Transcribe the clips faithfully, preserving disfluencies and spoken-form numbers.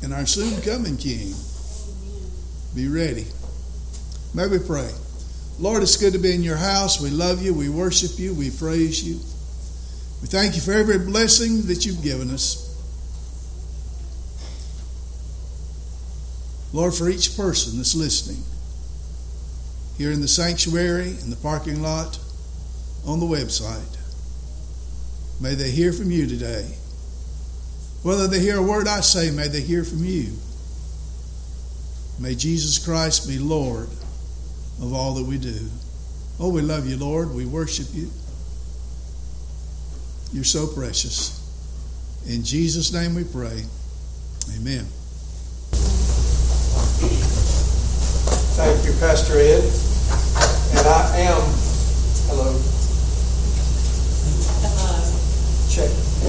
and our soon-coming King. Be ready. May we pray. Lord, it's good to be in your house. We love you. We worship you. We praise you. We thank you for every blessing that you've given us. Lord, for each person that's listening, here in the sanctuary, in the parking lot, on the website, may they hear from you today. Whether they hear a word I say, may they hear from you. May Jesus Christ be Lord of all that we do. Oh, we love you, Lord. We worship you. You're so precious. In Jesus' name we pray. Amen. Thank you, Pastor Ed. And I am, hello. Check.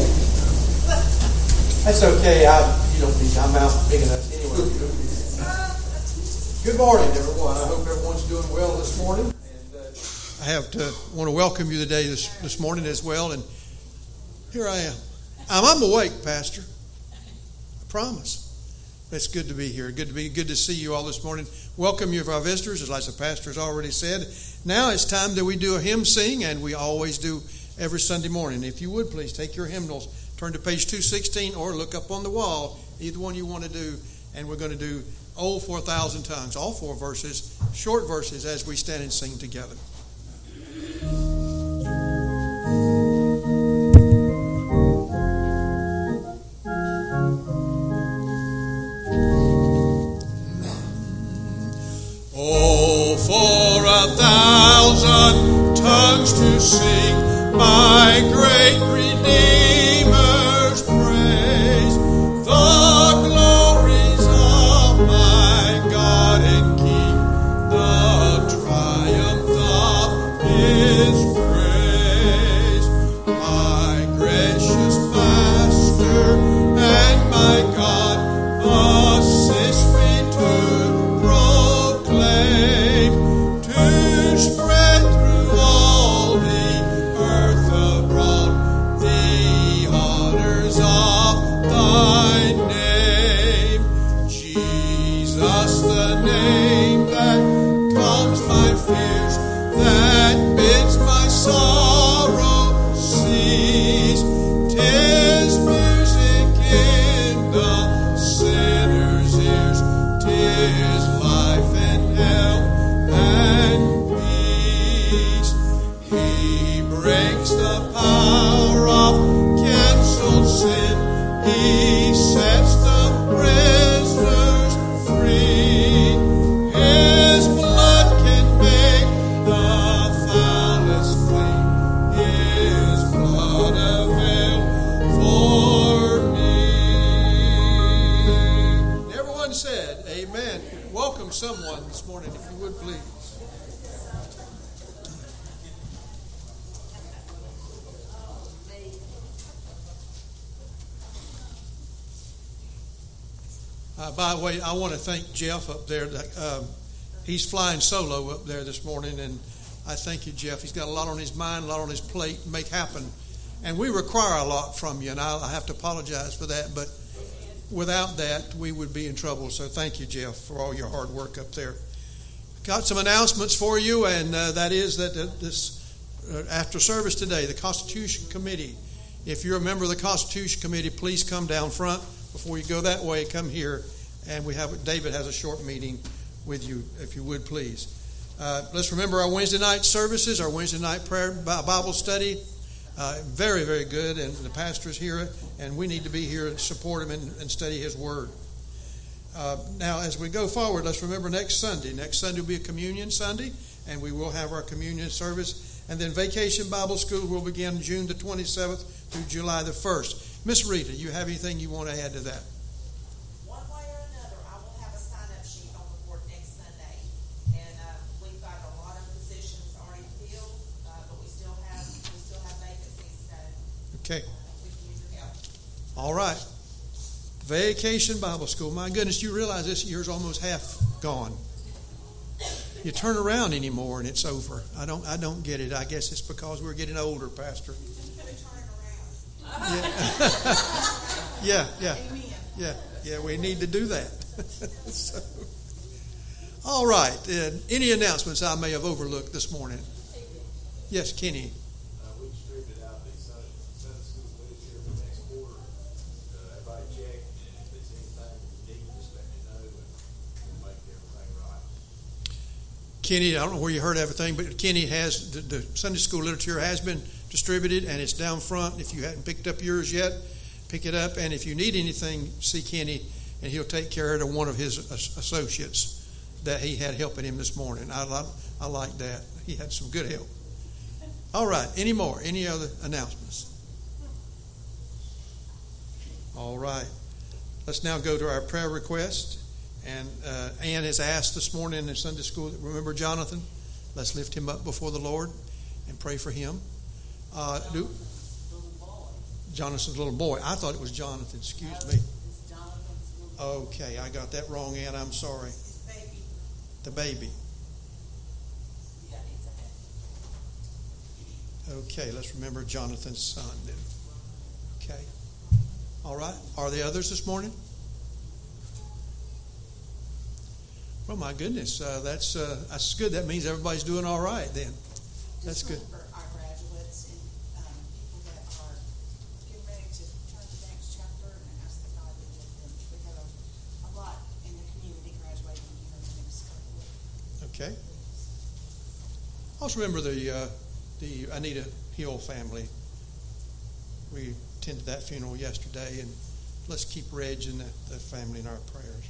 That's okay. I, you don't need, I'm out big enough anyway. Good morning, everyone. I hope everyone's doing well this morning. And uh, I have to want to welcome you today this, this morning as well. And here I am. I'm, I'm awake, Pastor. I promise. It's good to be here. Good to be good to see you all this morning. Welcome you of our visitors, as like the pastor has already said. Now it's time that we do a hymn sing, and we always do every Sunday morning. If you would, please take your hymnals, turn to page two sixteen, or look up on the wall, either one you want to do, and we're going to do Oh, for a Thousand Tongues, all four verses, short verses, as we stand and sing together. Oh, for a thousand tongues to sing my great Redeemer's praise, the glories of my God and King, the triumph of His praise. My gracious Master and my God, assist me to proclaim, to spread through all the earth abroad the honors of thy name. Jesus, the name that calms my fears, that bids my sorrow cease. 'Tis music in the sinner's ears, 'tis life and health and peace. He breaks the power of canceled sin, He sets the prisoners free. His blood can make the foulest flee, His blood avail for me. And everyone said, amen. Welcome someone this morning, if you would please. Uh, by the way, I want to thank Jeff up there. Um, he's flying solo up there this morning, and I thank you, Jeff. He's got a lot on his mind, a lot on his plate to make happen. And we require a lot from you, and I, I have to apologize for that. But without that, we would be in trouble. So thank you, Jeff, for all your hard work up there. Got some announcements for you, and uh, that is that uh, this uh, after service today, the Constitution Committee. If you're a member of the Constitution Committee, please come down front. Before you go that way, come here, and we have David has a short meeting with you, if you would please. Uh, let's remember our Wednesday night services, our Wednesday night prayer Bible study. Uh, very, very good, and the pastor's here, and we need to be here and support him and, and study his word. Uh, now, as we go forward, let's remember next Sunday. Next Sunday will be a communion Sunday, and we will have our communion service. And then Vacation Bible School will begin June the twenty-seventh through July the first. Miss Rita, you have anything you want to add to that? One way or another, I will have a sign-up sheet on the board next Sunday. And uh, we've got a lot of positions already filled, uh, but we still have we still have vacancies. So okay. Uh, we can use your help. All right. Vacation Bible School. My goodness, you realize this year's almost half gone. You turn around anymore and it's over. I don't I don't get it. I guess it's because we're getting older, Pastor. Turn it around. Yeah, yeah, yeah. Amen. Yeah, yeah, we need to do that. So, all right. Uh, any announcements I may have overlooked this morning? Yes, Kenny. Uh, we distributed out the Sunday, Sunday school literature for next quarter. Uh, everybody check, and if there's anything you need, just let me know, and we'll make everything right. Kenny, I don't know where you heard everything, but Kenny has the, the Sunday school literature has been distributed, and it's down front. If you hadn't picked up yours yet, pick it up. And if you need anything, see Kenny, and he'll take care of it, or one of his associates that he had helping him this morning. I, I, I like that. He had some good help. All right. Any more? Any other announcements? All right. Let's now go to our prayer request. And uh, Ann has asked this morning in Sunday school, remember Jonathan? Let's lift him up before the Lord and pray for him. Uh, do, Jonathan's little boy. I thought it was Jonathan. Excuse me. Okay, I got that wrong, Ann. I'm sorry. The baby. Okay, let's remember Jonathan's son then. Okay. All right. Are there others this morning? Oh my goodness, uh, that's uh, that's good. That means everybody's doing all right then. That's Just good. For our graduates and um, people that are getting ready to turn to the next chapter, and ask that God be with them. We have a, a lot in the community graduating here in the next couple of weeks. Okay. Also remember the uh, the Anita Hill family. We attended that funeral yesterday, and let's keep Reg and the, the family in our prayers.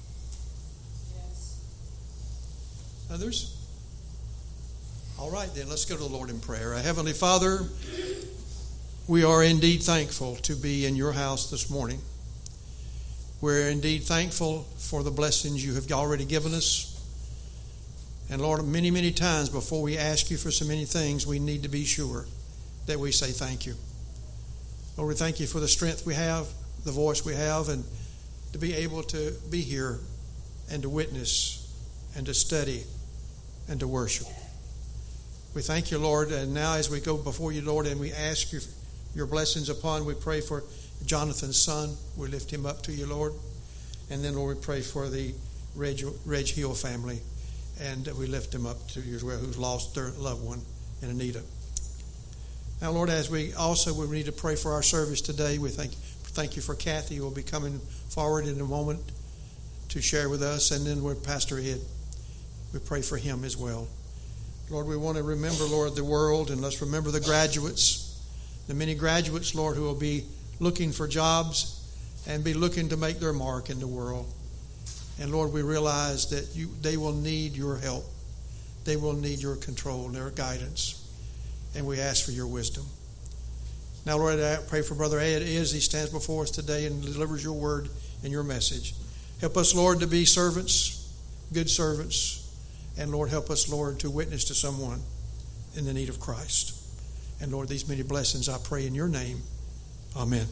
Others? All right, then, let's go to the Lord in prayer. Our Heavenly Father, we are indeed thankful to be in your house this morning. We're indeed thankful for the blessings you have already given us. And Lord, many, many times before we ask you for so many things, we need to be sure that we say thank you. Lord, we thank you for the strength we have, the voice we have, and to be able to be here and to witness and to study and to worship. We thank you, Lord, and now as we go before you, Lord, and we ask you your blessings upon, we pray for Jonathan's son. We lift him up to you, Lord. And then, Lord, we pray for the Reg, Reg Hill family, and we lift him up to you as well, who's lost their loved one in Anita. Now, Lord, as we also we need to pray for our service today, we thank, thank you for Kathy, who will be coming forward in a moment to share with us, and then with Pastor Ed. We pray for him as well. Lord, we want to remember, Lord, the world, and let's remember the graduates, the many graduates, Lord, who will be looking for jobs and be looking to make their mark in the world. And Lord, we realize that you they will need your help. They will need your control and their guidance. And we ask for your wisdom. Now, Lord, I pray for Brother Ed as he stands before us today and delivers your word and your message. Help us, Lord, to be servants, good servants. And, Lord, help us, Lord, to witness to someone in the need of Christ. And, Lord, these many blessings I pray in your name. Amen.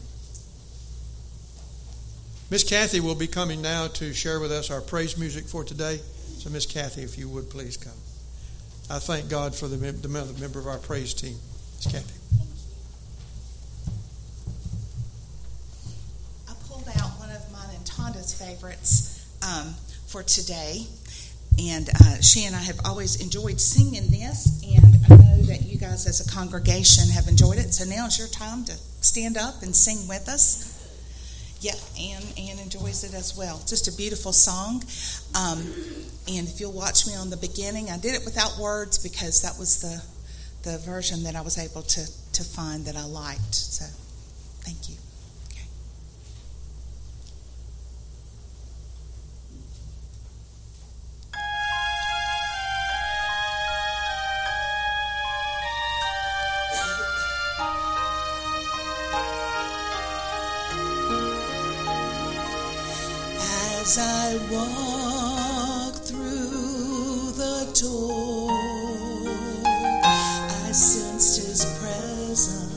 Miss Kathy will be coming now to share with us our praise music for today. So, Miss Kathy, if you would, please come. I thank God for the, the member of our praise team. Miss Kathy. I pulled out one of mine and Tonda's favorites um, for today. And uh, she and I have always enjoyed singing this, and I know that you guys as a congregation have enjoyed it. So now is your time to stand up and sing with us. Yeah, Ann, Ann enjoys it as well. Just a beautiful song. Um, and if you'll watch me on the beginning, I did it without words because that was the the version that I was able to, to find that I liked. So thank you. As I walk through the door, I sensed his presence,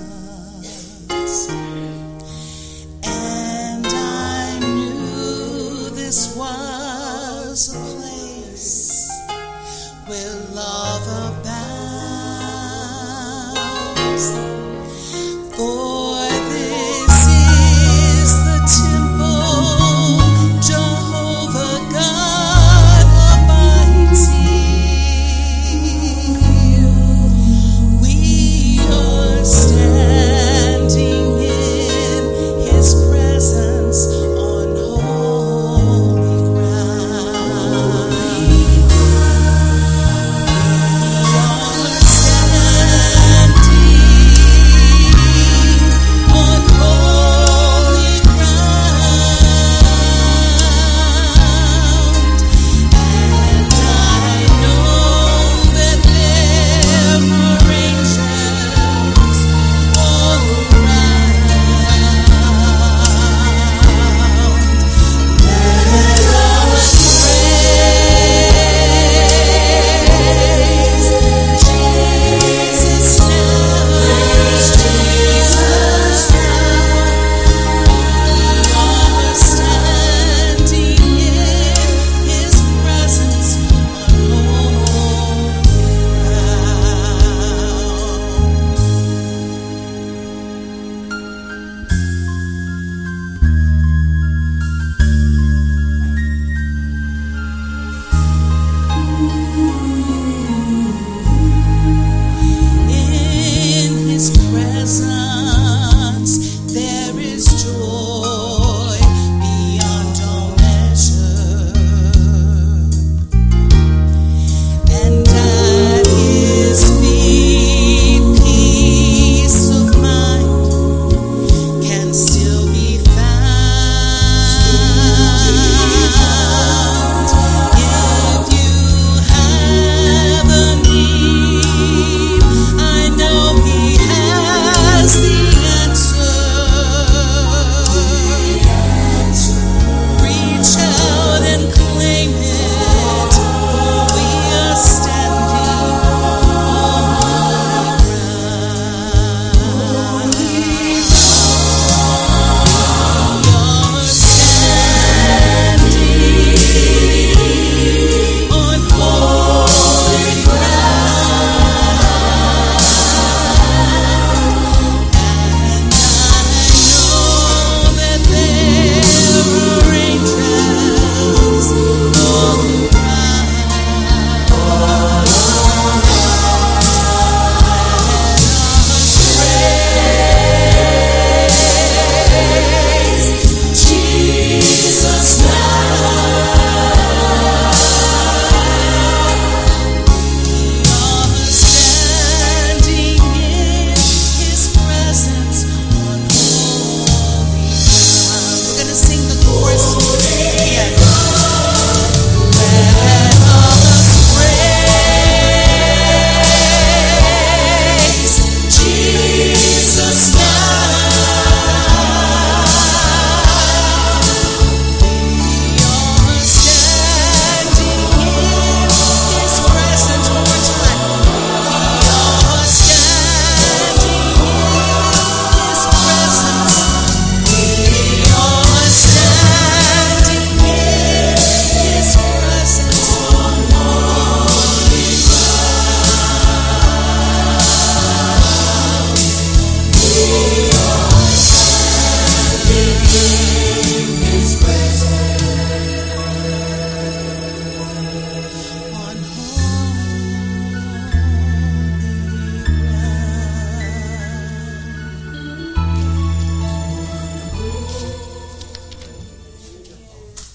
and I knew this was a place where love abounds. For this is the temple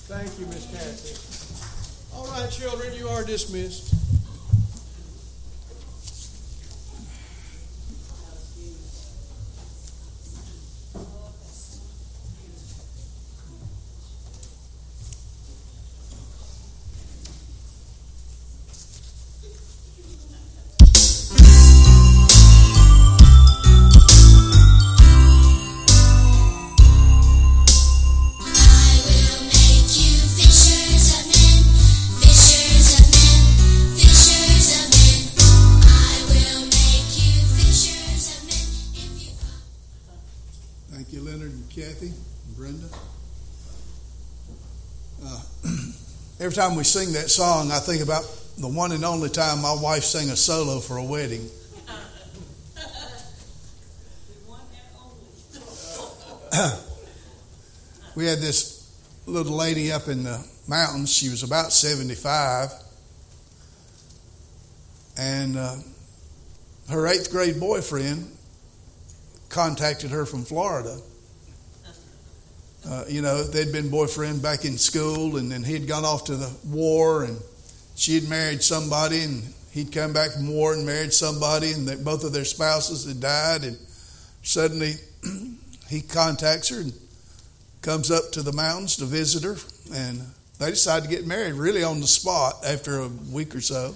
Thank you, Miss Kathy. All right, children, you are dismissed. Kathy and Brenda. Uh, every time we sing that song, I think about the one and only time my wife sang a solo for a wedding. We had this little lady up in the mountains. She was about seventy-five. And uh, her eighth grade boyfriend contacted her from Florida. Uh, you know, they'd been boyfriend back in school, and then he'd gone off to the war, and she had married somebody, and he'd come back from war and married somebody, and they, both of their spouses had died, and suddenly he contacts her and comes up to the mountains to visit her, and they decide to get married really on the spot after a week or so.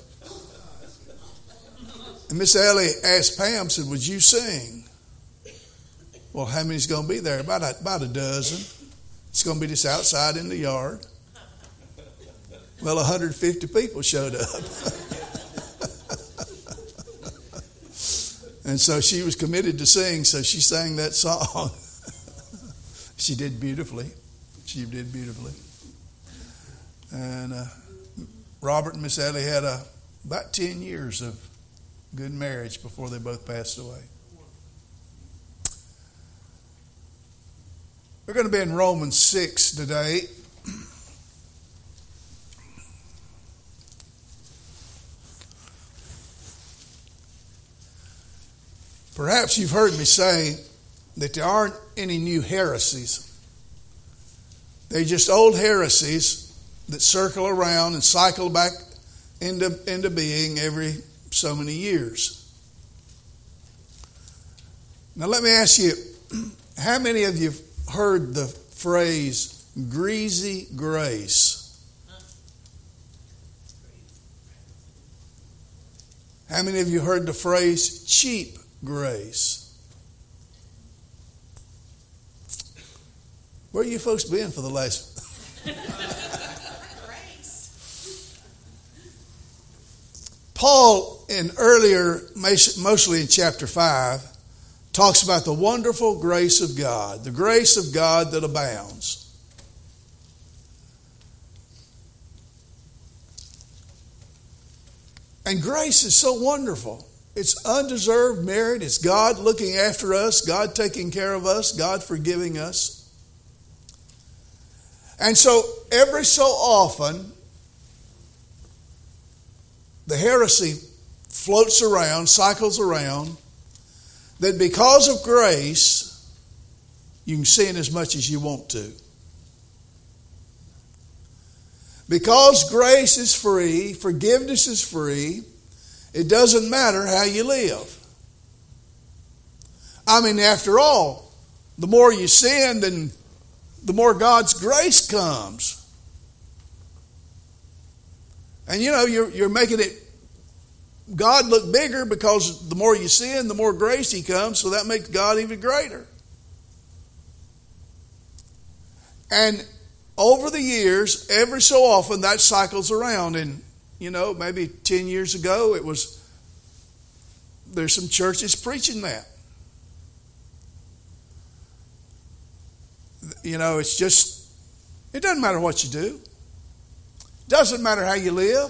And Miss Ellie asked Pam, said, "Would you sing?" Well, how many's going to be there? About a, about a dozen. It's going to be just outside in the yard. Well, one hundred fifty people showed up. And so she was committed to sing, so she sang that song. She did beautifully. She did beautifully. And uh, Robert and Miss Ellie had a, about ten years of good marriage before they both passed away. We're going to be in Romans six today. Perhaps you've heard me say that there aren't any new heresies. They're just old heresies that circle around and cycle back into, into being every so many years. Now let me ask you, how many of you heard the phrase greasy grace? How many of you heard the phrase cheap grace? Where are you folks been for the last? Paul, in earlier, mostly in chapter five, talks about the wonderful grace of God, the grace of God that abounds. And grace is so wonderful. It's undeserved merit. It's God looking after us, God taking care of us, God forgiving us. And so every so often, the heresy floats around, cycles around, that because of grace, you can sin as much as you want to. Because grace is free, forgiveness is free, it doesn't matter how you live. I mean, after all, the more you sin, then the more God's grace comes. And you know, you're, you're making it God look bigger because the more you sin, the more grace He comes, so that makes God even greater. And over the years, every so often that cycles around. And, you know, maybe ten years ago, it was, there's some churches preaching that. You know, it's just, it doesn't matter what you do. It doesn't matter how you live.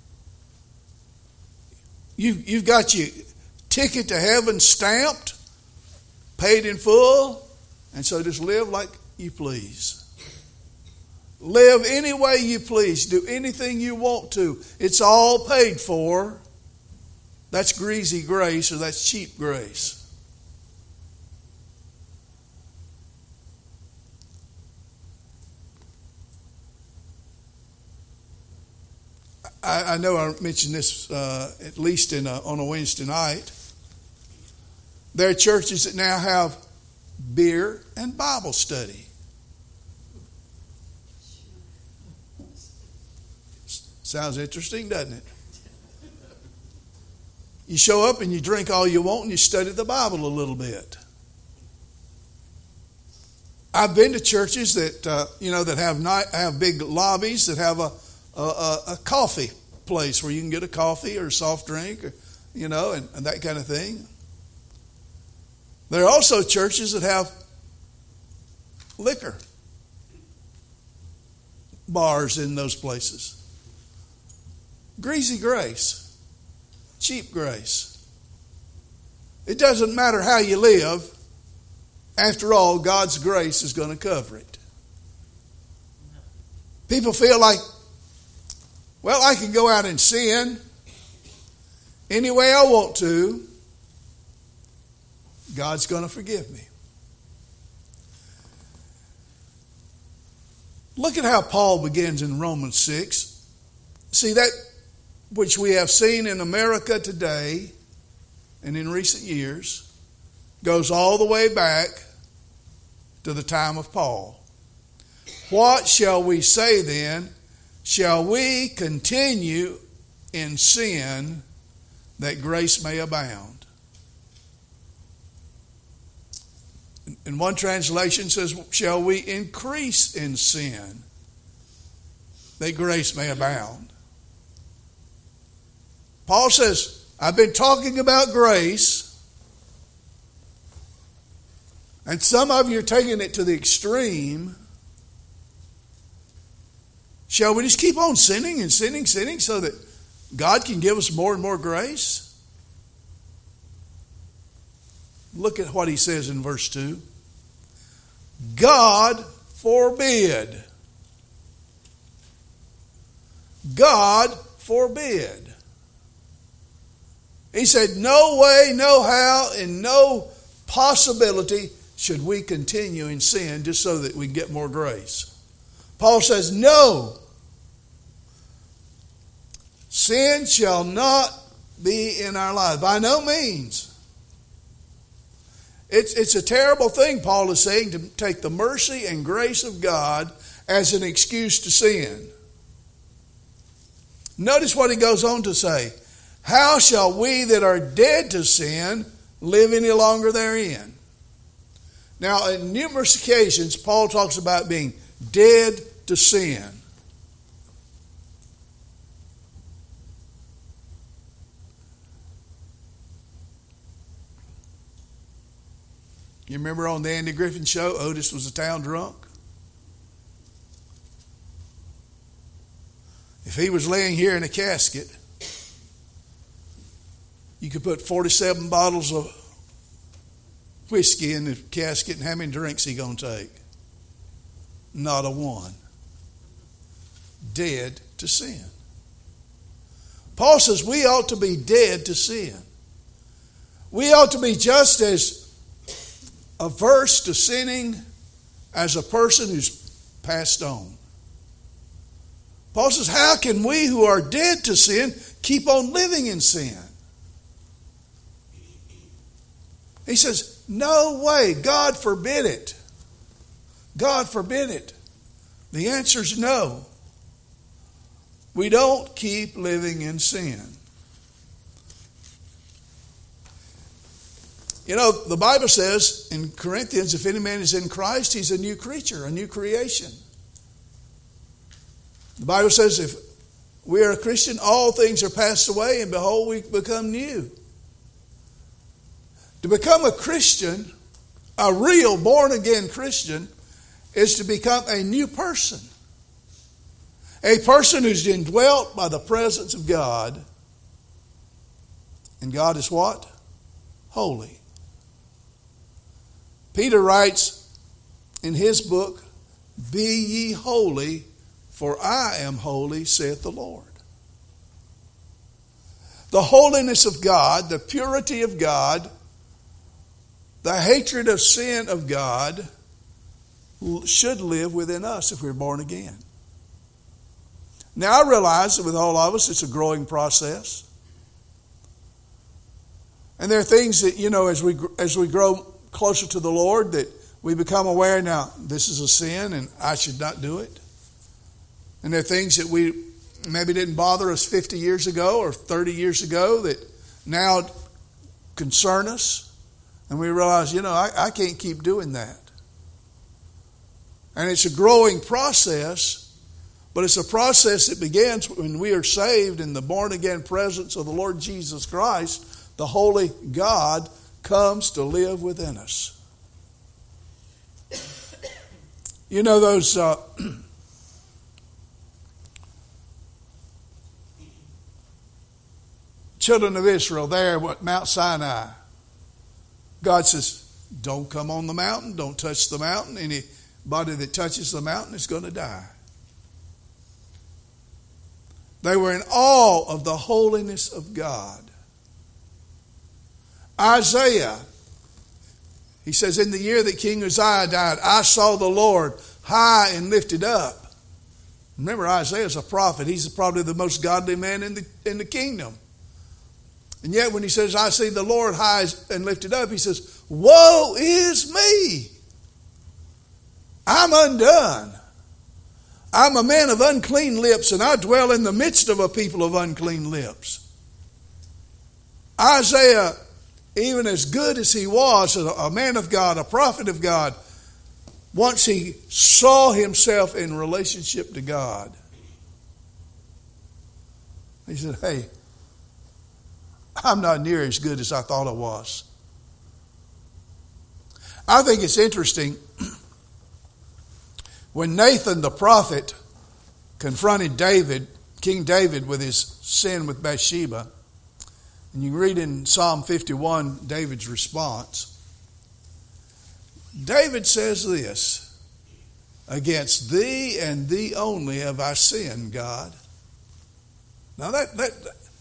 You, you've got your ticket to heaven stamped, paid in full, and so just live like you please. Live any way you please. Do anything you want to. It's all paid for. That's greasy grace, or that's cheap grace. I, I know I mentioned this uh, at least in a, on a Wednesday night. There are churches that now have beer and Bible study. Sounds interesting, doesn't it? You show up and you drink all you want and you study the Bible a little bit. I've been to churches that uh, you know that have not have big lobbies that have a, a a coffee place where you can get a coffee or a soft drink, or, you know, and, and that kind of thing. There are also churches that have liquor bars in those places. Greasy grace, cheap grace. It doesn't matter how you live. After all, God's grace is going to cover it. People feel like, well, I can go out and sin any way I want to. God's going to forgive me. Look at how Paul begins in Romans six. See, that which we have seen in America today and in recent years goes all the way back to the time of Paul. What shall we say then? Shall we continue in sin that grace may abound? And one translation says, shall we increase in sin that grace may abound? Paul says, I've been talking about grace, and some of you are taking it to the extreme. Shall we just keep on sinning and sinning, sinning so that God can give us more and more grace? Look at what he says in verse two. God forbid. God forbid. He said, no way, no how, and no possibility should we continue in sin just so that we can get more grace. Paul says, no. Sin shall not be in our lives. By no means. It's, it's a terrible thing, Paul is saying, to take the mercy and grace of God as an excuse to sin. Notice what he goes on to say. How shall we that are dead to sin live any longer therein? Now, on numerous occasions, Paul talks about being dead to sin. You remember on the Andy Griffin Show, Otis was a town drunk? If he was laying here in a casket, you could put forty-seven bottles of whiskey in the casket, and how many drinks he going to take? Not a one. Dead to sin. Paul says we ought to be dead to sin. We ought to be just as averse to sinning as a person who's passed on. Paul says, how can we who are dead to sin keep on living in sin? He says, no way. God forbid it. God forbid it. The answer is no. We don't keep living in sin. You know, the Bible says in Corinthians, if any man is in Christ, he's a new creature, a new creation. The Bible says if we are a Christian, all things are passed away, and behold, we become new. To become a Christian, a real born-again Christian, is to become a new person. A person who's indwelt by the presence of God. And God is what? Holy. Peter writes in his book, be ye holy, for I am holy, saith the Lord. The holiness of God, the purity of God, the hatred of sin of God should live within us if we're born again. Now, I realize that with all of us, it's a growing process. And there are things that, you know, as we as we grow closer to the Lord, that we become aware, now, this is a sin and I should not do it. And there are things that we maybe didn't bother us fifty years ago or thirty years ago that now concern us. And we realize, you know, I, I can't keep doing that. And it's a growing process, but it's a process that begins when we are saved in the born-again presence of the Lord Jesus Christ. The Holy God comes to live within us. You know those uh, children of Israel there at Mount Sinai. God says, don't come on the mountain, don't touch the mountain. Anybody that touches the mountain is going to die. They were in awe of the holiness of God. Isaiah, he says, in the year that King Uzziah died, I saw the Lord high and lifted up. Remember, Isaiah is a prophet. He's probably the most godly man in the, in the kingdom. And yet when he says, I see the Lord high and lifted up, he says, woe is me. I'm undone. I'm a man of unclean lips, and I dwell in the midst of a people of unclean lips. Isaiah, even as good as he was, a man of God, a prophet of God, once he saw himself in relationship to God, he said, hey, I'm not near as good as I thought I was. I think it's interesting when Nathan the prophet confronted David, King David, with his sin with Bathsheba. And you read in Psalm fifty-one David's response. David says this, against thee and thee only have I sinned, God. Now that, that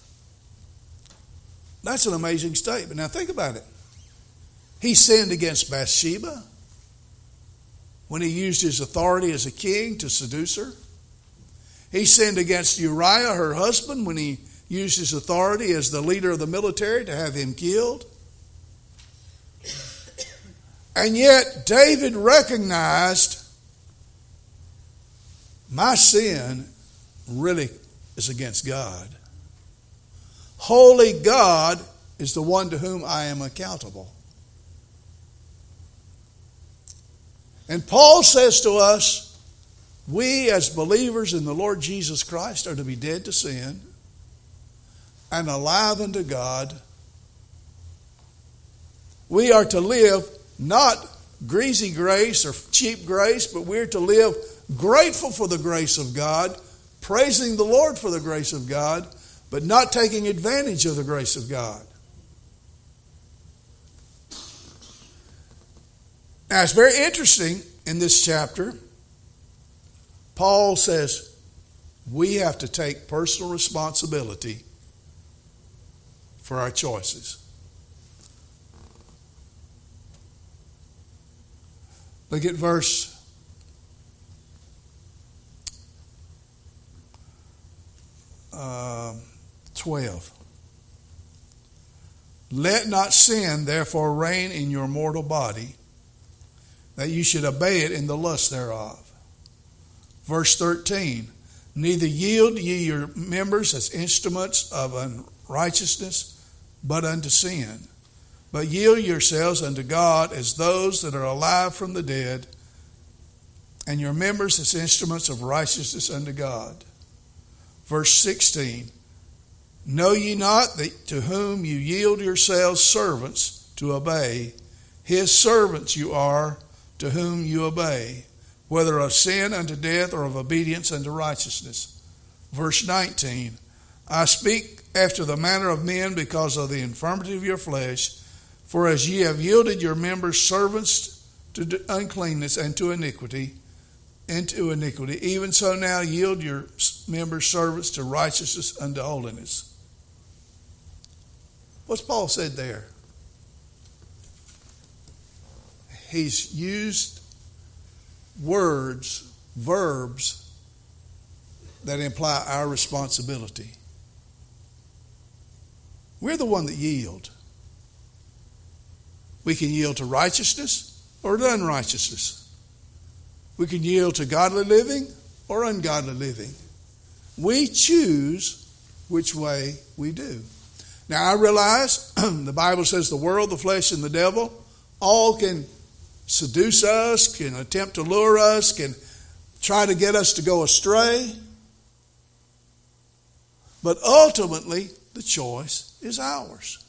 that's an amazing statement. Now think about it. He sinned against Bathsheba when he used his authority as a king to seduce her. He sinned against Uriah, her husband, when he used his authority as the leader of the military to have him killed. And yet David recognized, my sin really is against God. Holy God is the one to whom I am accountable. And Paul says to us, we as believers in the Lord Jesus Christ are to be dead to sin and alive unto God. We are to live not greasy grace or cheap grace, but we're to live grateful for the grace of God, praising the Lord for the grace of God, but not taking advantage of the grace of God. Now, it's very interesting in this chapter. Paul says we have to take personal responsibility for our choices. Look at verse uh, twelve. Let not sin therefore reign in your mortal body, that you should obey it in the lust thereof. Verse thirteen. Neither yield ye your members as instruments of unrighteousness, but unto sin. But yield yourselves unto God as those that are alive from the dead, and your members as instruments of righteousness unto God. Verse sixteen. Know ye not that to whom you yield yourselves servants to obey, his servants you are to whom you obey, whether of sin unto death or of obedience unto righteousness. Verse nineteen. I speak after the manner of men because of the infirmity of your flesh. For as ye have yielded your members servants to uncleanness and to iniquity, into iniquity, even so now yield your members servants to righteousness unto holiness. What's Paul said there? He's used words, verbs, that imply our responsibility. We're the one that yield. We can yield to righteousness or to unrighteousness. We can yield to godly living or ungodly living. We choose which way we do. Now I realize the Bible says the world, the flesh, and the devil all can seduce us, can attempt to lure us, can try to get us to go astray. But ultimately, the choice is ours.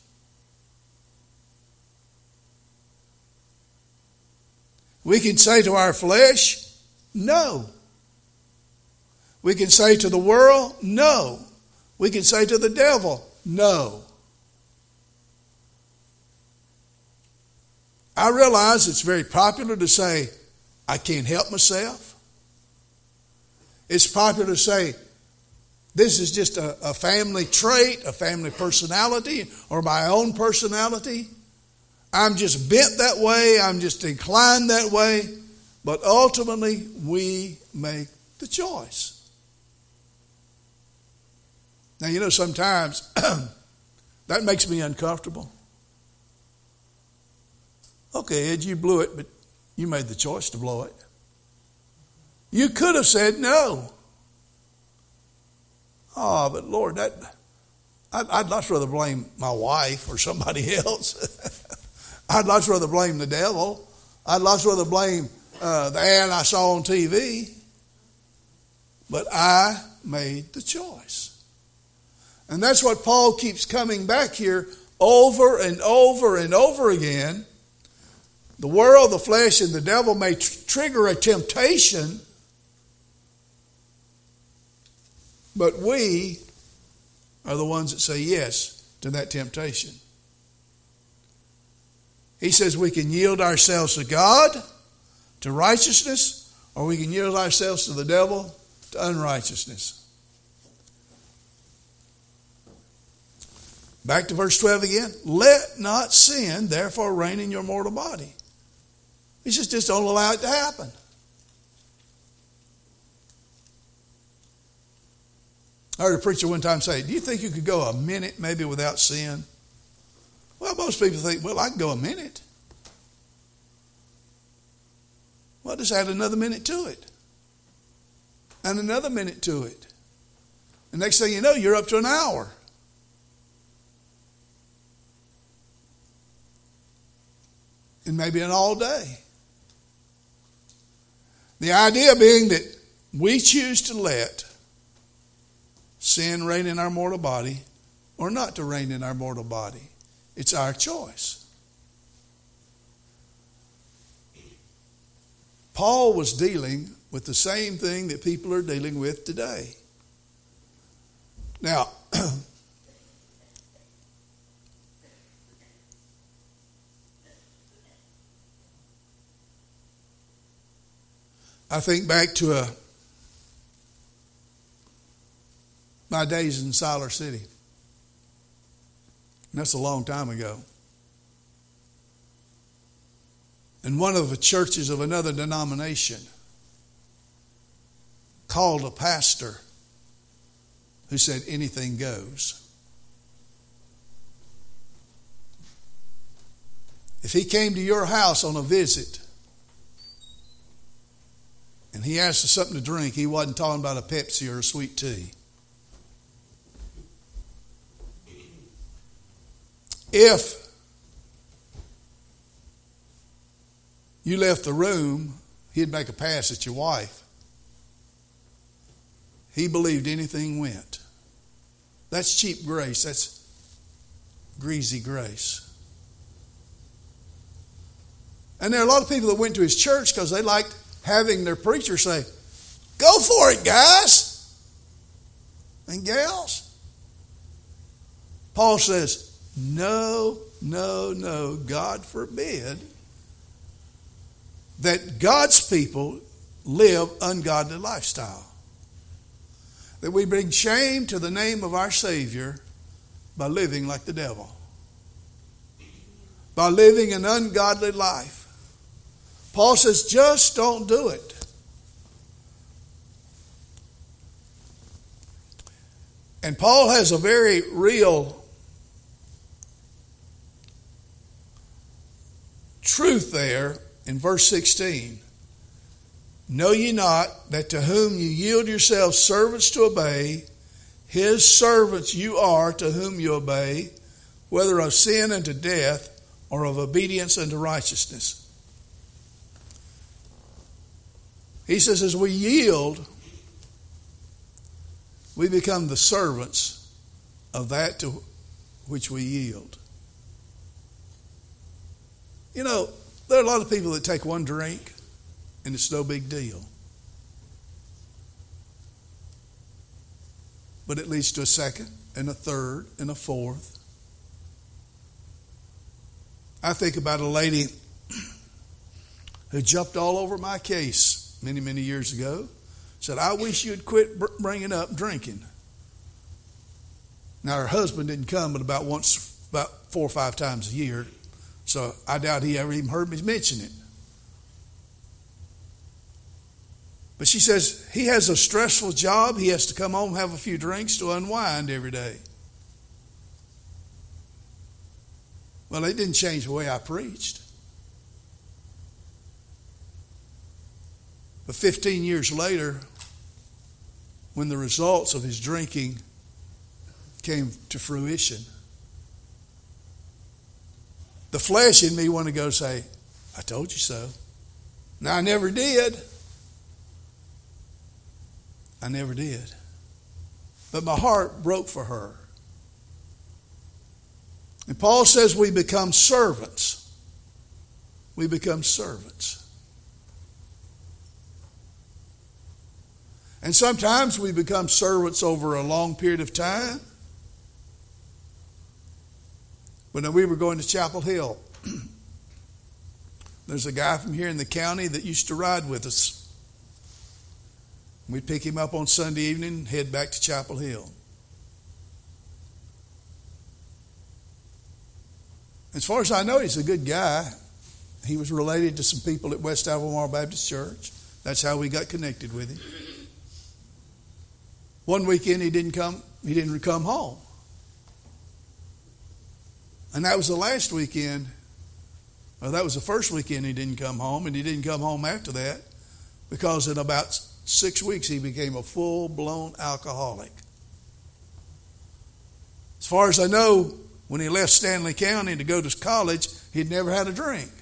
We can say to our flesh, no. We can say to the world, no. We can say to the devil, no. I realize it's very popular to say, I can't help myself. It's popular to say, this is just a, a family trait, a family personality, or my own personality. I'm just bent that way. I'm just inclined that way. But ultimately, we make the choice. Now, you know, sometimes that makes me uncomfortable. Okay, Ed, you blew it, but you made the choice to blow it. You could have said no. Oh, but Lord, that I'd, I'd much rather blame my wife or somebody else. I'd much rather blame the devil. I'd much rather blame uh, the ad I saw on T V. But I made the choice. And that's what Paul keeps coming back here over and over and over again. The world, the flesh, and the devil may tr- trigger a temptation, but we are the ones that say yes to that temptation. He says we can yield ourselves to God, to righteousness, or we can yield ourselves to the devil, to unrighteousness. Back to verse twelve again. Let not sin therefore reign in your mortal body. He says just don't allow it to happen. I heard a preacher one time say, do you think you could go a minute maybe without sin? Well, most people think, well, I can go a minute. Well, just add another minute to it. And another minute to it. The next thing you know, you're up to an hour. And maybe an all day. The idea being that we choose to let sin reign in our mortal body or not to reign in our mortal body. It's our choice. Paul was dealing with the same thing that people are dealing with today. Now, I think back to a, my days in Siler City. And that's a long time ago. And one of the churches of another denomination called a pastor who said anything goes. If he came to your house on a visit and he asked for something to drink, he wasn't talking about a Pepsi or a sweet tea. If you left the room, he'd make a pass at your wife. He believed anything went. That's cheap grace. That's greasy grace. And there are a lot of people that went to his church because they liked having their preacher say, go for it, guys and gals. Paul says, no, no, no, God forbid that God's people live ungodly lifestyle. That we bring shame to the name of our Savior by living like the devil. By living an ungodly life. Paul says, just don't do it. And Paul has a very real truth there in verse sixteen. Know ye not that to whom you yield yourselves servants to obey, his servants you are to whom you obey, whether of sin unto death or of obedience unto righteousness. He says, as we yield, we become the servants of that to which we yield. You know, there are a lot of people that take one drink and it's no big deal. But it leads to a second and a third and a fourth. I think about a lady who jumped all over my case many, many years ago. Said, I wish you'd quit bringing up drinking. Now, her husband didn't come but about once, about four or five times a year. So I doubt he ever even heard me mention it. But she says, he has a stressful job. He has to come home and have a few drinks to unwind every day. Well, it didn't change the way I preached. But fifteen years later, when the results of his drinking came to fruition, the flesh in me wanted to go say, I told you so. Now, I never did. I never did. But my heart broke for her. And Paul says we become servants. We become servants. And sometimes we become servants over a long period of time. When we were going to Chapel Hill, there's a guy from here in the county that used to ride with us. We'd pick him up on Sunday evening and head back to Chapel Hill. As far as I know, he's a good guy. He was related to some people at West Albemarle Baptist Church. That's how we got connected with him. One weekend he didn't come, he didn't come home. And that was the last weekend. Well, that was the first weekend he didn't come home, and he didn't come home after that because in about six weeks he became a full-blown alcoholic. As far as I know, when he left Stanley County to go to college, he'd never had a drink.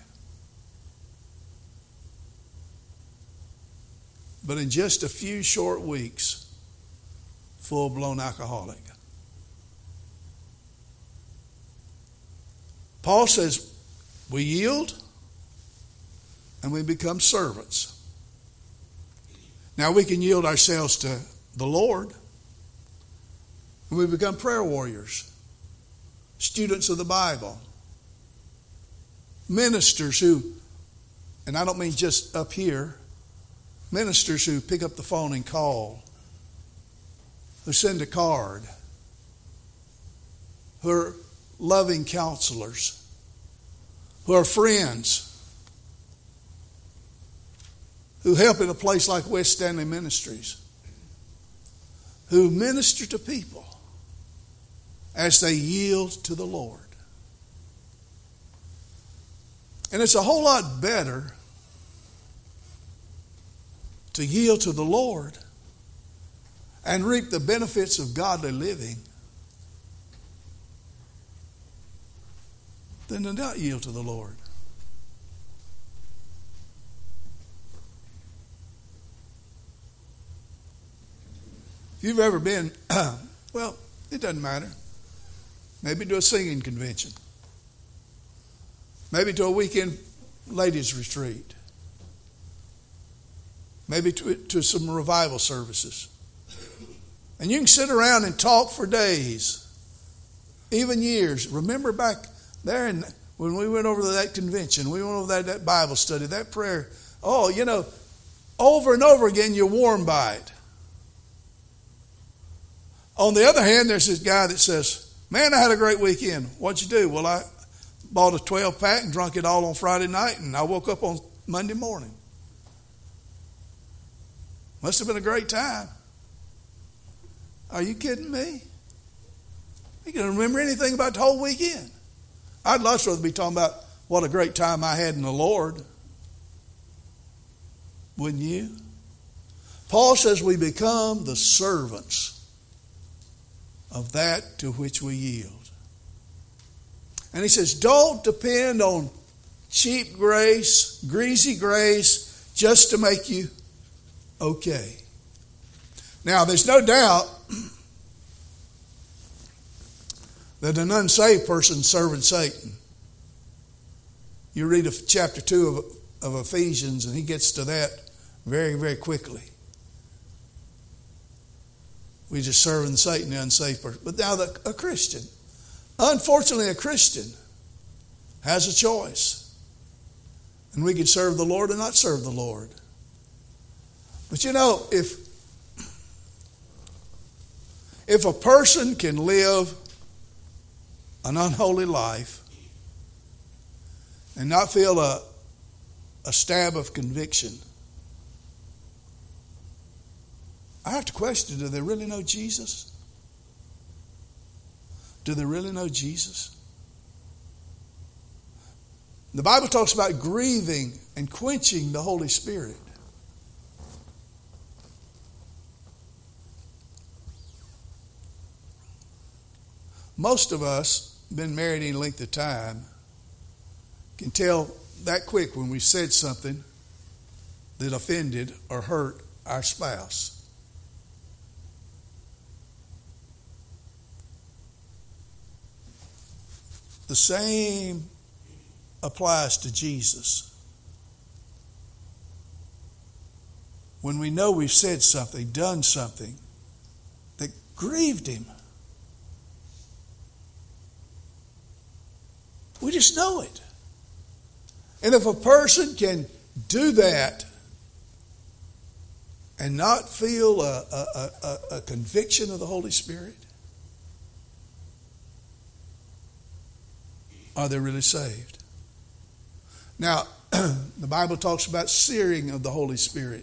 But in just a few short weeks, full-blown alcoholic. Paul says we yield and we become servants. Now we can yield ourselves to the Lord and we become prayer warriors, students of the Bible, ministers who, and I don't mean just up here, ministers who pick up the phone and call, who send a card, who are loving counselors, who are friends, who help in a place like West Stanley Ministries, who minister to people as they yield to the Lord. And it's a whole lot better to yield to the Lord and reap the benefits of godly living than to not yield to the Lord. If you've ever been, well, it doesn't matter. Maybe to a singing convention. Maybe to a weekend ladies' retreat. Maybe to, to some revival services. And you can sit around and talk for days, even years. Remember back there in, when we went over to that convention, we went over that, that Bible study, that prayer. Oh, you know, over and over again, you're warmed by it. On the other hand, there's this guy that says, man, I had a great weekend. What'd you do? Well, I bought a twelve pack and drank it all on Friday night, and I woke up on Monday morning. Must have been a great time. Are you kidding me? You can remember anything about the whole weekend. I'd much rather be talking about what a great time I had in the Lord. Wouldn't you? Paul says we become the servants of that to which we yield. And he says, don't depend on cheap grace, greasy grace, just to make you okay. Now, there's no doubt that an unsaved person is serving Satan. You read chapter two of, of Ephesians, and he gets to that very, very quickly. We're just serving Satan, the unsaved person. But now the, a Christian, unfortunately a Christian, has a choice. And we can serve the Lord or not serve the Lord. But you know, if, if a person can live an unholy life and not feel a, a stab of conviction, I have to question, do they really know Jesus? Do they really know Jesus? The Bible talks about grieving and quenching the Holy Spirit. Most of us, been married any length of time, can tell that quick when we said something that offended or hurt our spouse. The same applies to Jesus. When we know we've said something, done something that grieved him, we just know it. And if a person can do that and not feel a, a, a, a conviction of the Holy Spirit, are they really saved? Now, the Bible talks about searing of the Holy Spirit.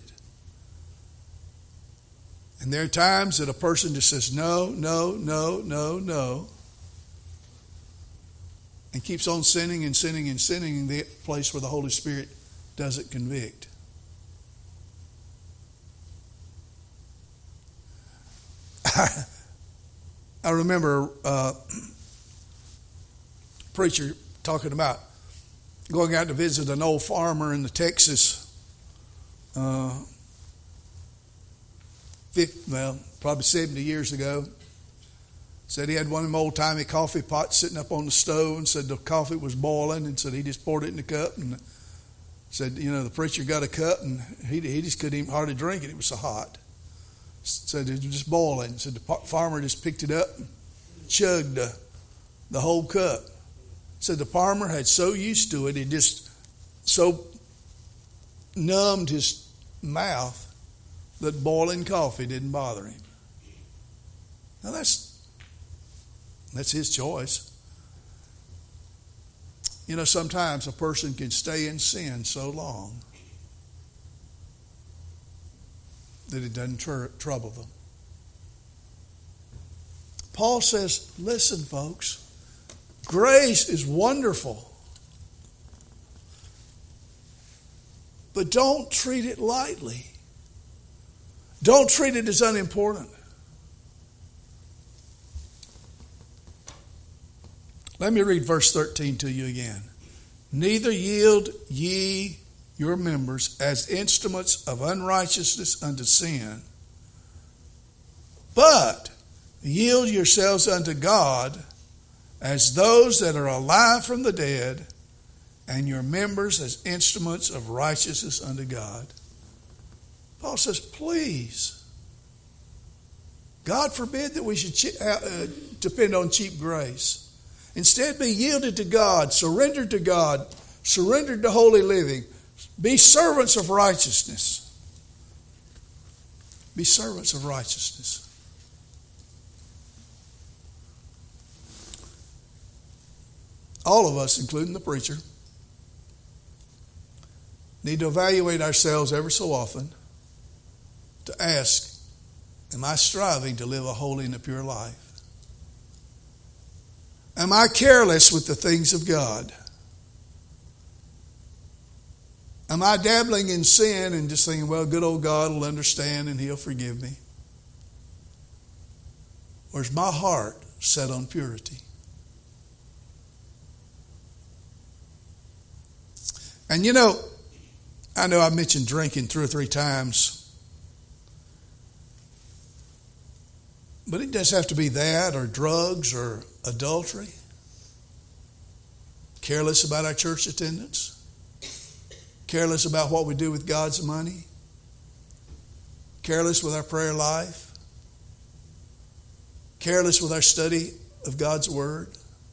And there are times that a person just says, no, no, no, no, no, and keeps on sinning and sinning and sinning in the place where the Holy Spirit doesn't convict. I remember uh, a preacher talking about going out to visit an old farmer in the Texas, uh, fifty, well, probably seventy years ago. Said he had one of them old-timey coffee pots sitting up on the stove, and said the coffee was boiling, and said he just poured it in the cup, and said, you know, the preacher got a cup, and he he just couldn't even hardly drink it. It was so hot. Said it was just boiling. Said the farmer just picked it up and chugged the, the whole cup. Said the farmer had so used to it, it just so numbed his mouth that boiling coffee didn't bother him. Now that's That's his choice. You know, sometimes a person can stay in sin so long that it doesn't tr- trouble them. Paul says, listen, folks, grace is wonderful, but don't treat it lightly. Don't treat it as unimportant. Let me read verse thirteen to you again. Neither yield ye your members as instruments of unrighteousness unto sin, but yield yourselves unto God as those that are alive from the dead, and your members as instruments of righteousness unto God. Paul says, please, God forbid that we should uh, depend on cheap grace. Instead, be yielded to God, surrendered to God, surrendered to holy living. Be servants of righteousness. Be servants of righteousness. All of us, including the preacher, need to evaluate ourselves ever so often to ask, Am I striving to live a holy and a pure life? Am I careless with the things of God? Am I dabbling in sin and just thinking, well, good old God will understand and He'll forgive me? Or is my heart set on purity? And you know, I know I mentioned drinking two or three times. But it doesn't have to be that or drugs or adultery. Careless about our church attendance. Careless about what we do with God's money. Careless with our prayer life. Careless with our study of God's Word.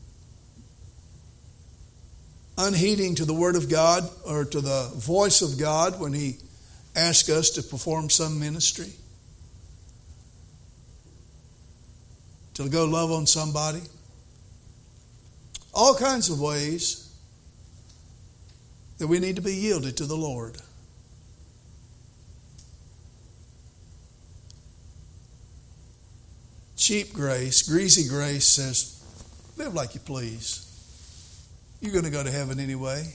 Unheeding to the Word of God or to the voice of God when He asks us to perform some ministry. To go love on somebody. All kinds of ways that we need to be yielded to the Lord. Cheap grace, greasy grace says, live like you please. You're going to go to heaven anyway.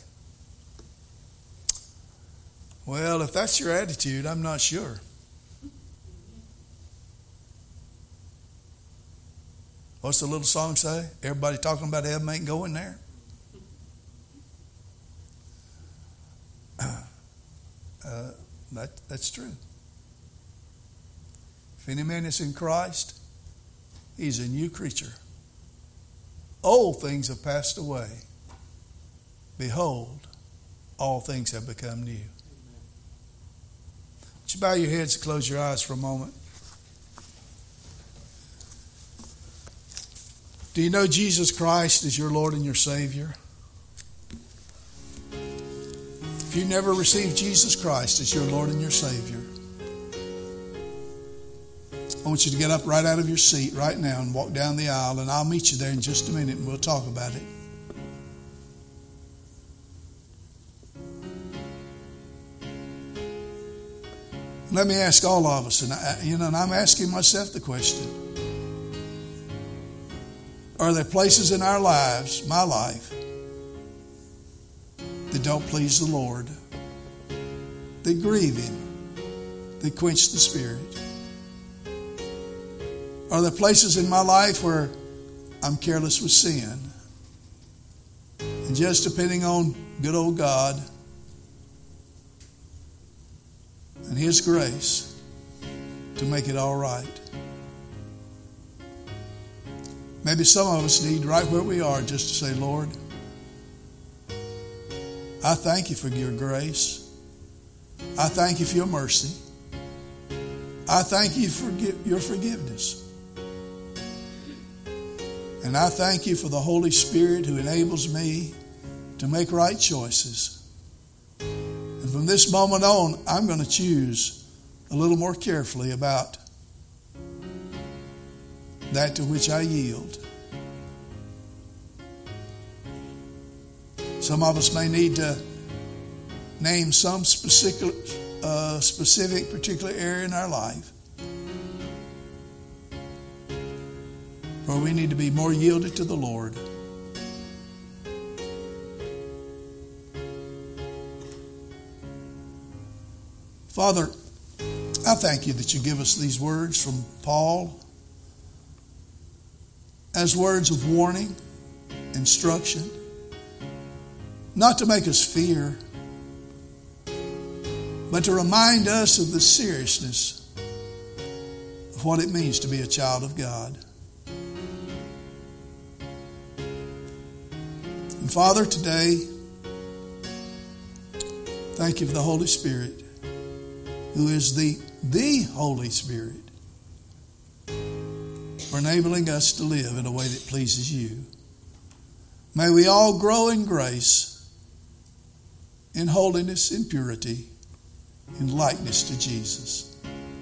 Well, if that's your attitude, I'm not sure. What's the little song say? Everybody talking about heaven ain't going there. Uh, that, that's true. If any man is in Christ, he's a new creature. Old things have passed away. Behold, all things have become new. Would you bow your heads and close your eyes for a moment? Do you know Jesus Christ is your Lord and your Savior? If you never received Jesus Christ as your Lord and your Savior, I want you to get up right out of your seat right now and walk down the aisle, and I'll meet you there in just a minute and we'll talk about it. Let me ask all of us, and I, you know, and I'm asking myself the question. Are there places in our lives, my life, that don't please the Lord, that grieve Him, that quench the Spirit? Are there places in my life where I'm careless with sin? And just depending on good old God and His grace to make it all right? Maybe some of us need, right where we are, just to say, Lord, I thank you for your grace. I thank you for your mercy. I thank you for your forgiveness. And I thank you for the Holy Spirit who enables me to make right choices. And from this moment on, I'm going to choose a little more carefully about that to which I yield. Some of us may need to name some specific, uh, specific particular area in our life where we need to be more yielded to the Lord. Father, I thank you that you give us these words from Paul as words of warning, instruction, not to make us fear, but to remind us of the seriousness of what it means to be a child of God. And Father, today, thank you for the Holy Spirit, who is the, the Holy Spirit, for enabling us to live in a way that pleases you. May we all grow in grace, in holiness, in purity, in likeness to Jesus.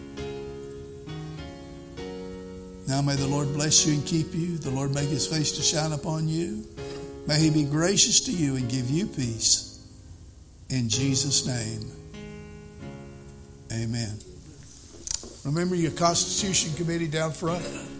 Now may the Lord bless you and keep you. The Lord make His face to shine upon you. May He be gracious to you and give you peace. In Jesus' name, amen. Remember your Constitution Committee down front?